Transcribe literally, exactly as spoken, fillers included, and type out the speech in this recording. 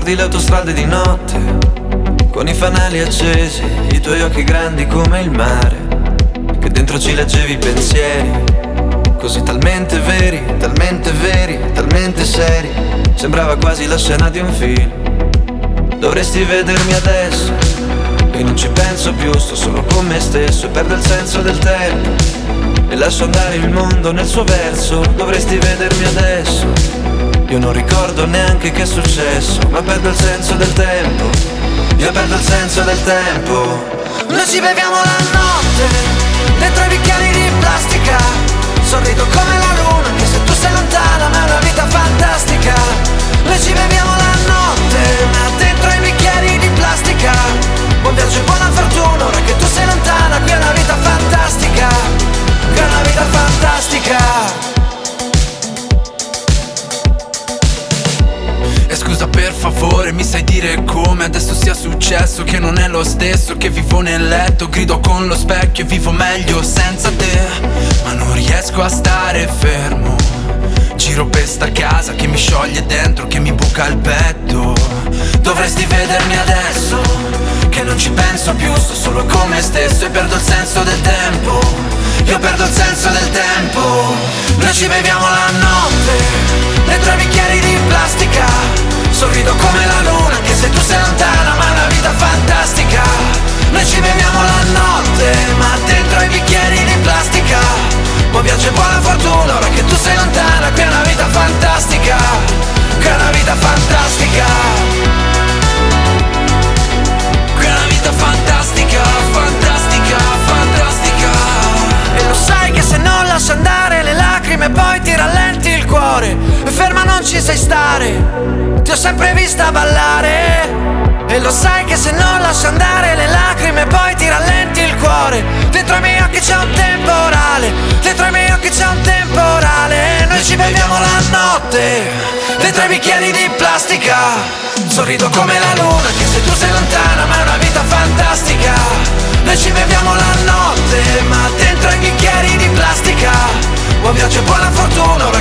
ricordi le autostrade di notte, con i fanali accesi, i tuoi occhi grandi come il mare, che dentro ci leggevi i pensieri, così talmente veri, talmente veri, talmente seri, sembrava quasi la scena di un film. Dovresti vedermi adesso, e non ci penso più, sto solo con me stesso e perdo il senso del tempo, e lascio andare il mondo nel suo verso. Dovresti vedermi adesso, io non ricordo neanche che è successo, ma perdo il senso del tempo, io perdo il senso del tempo. Noi ci beviamo la notte, dentro i bicchieri di plastica, sorrido come la luna, anche se tu sei lontana, ma è una vita fantastica. Noi ci beviamo la notte, ma dentro i bicchieri di plastica. Buon viaggio e buona fortuna, ora che tu sei lontana, qui è una vita fantastica, qui è una vita fantastica. E scusa per favore, mi sai dire come adesso sia successo, che non è lo stesso, che vivo nel letto, grido con lo specchio e vivo meglio senza te, ma non riesco a stare fermo. Giro per sta casa che mi scioglie dentro, che mi buca il petto. Dovresti vedermi adesso, che non ci penso più, sto solo con me stesso e perdo il senso del tempo, io perdo il senso del tempo. Noi ci beviamo la notte, dentro i bicchieri di plastica, sorrido come la luna, anche se tu sei lontana, ma è una vita fantastica. Noi ci beviamo la notte, ma dentro i bicchieri di plastica. Buon viaggio e buona fortuna, ora che tu sei lontana, qui è una vita fantastica, qui è una vita fantastica, qui è una vita fantastica, fantastica, fantastica. E lo sai che se non lascio andare le lacrime poi ti rallenti il cuore, e ferma non ci sai stare, ti ho sempre vista ballare. E lo sai che se non lascio andare le lacrime poi ti rallenti il cuore. Dentro i miei occhi c'è un temporale, dentro i miei occhi c'è un temporale. Noi ci beviamo la notte, dentro i bicchieri di plastica, sorrido come la luna, che se tu sei lontana, ma è una vita fantastica. Noi ci beviamo la notte, ma dentro i bicchieri di plastica. Buon viaggio e buona fortuna,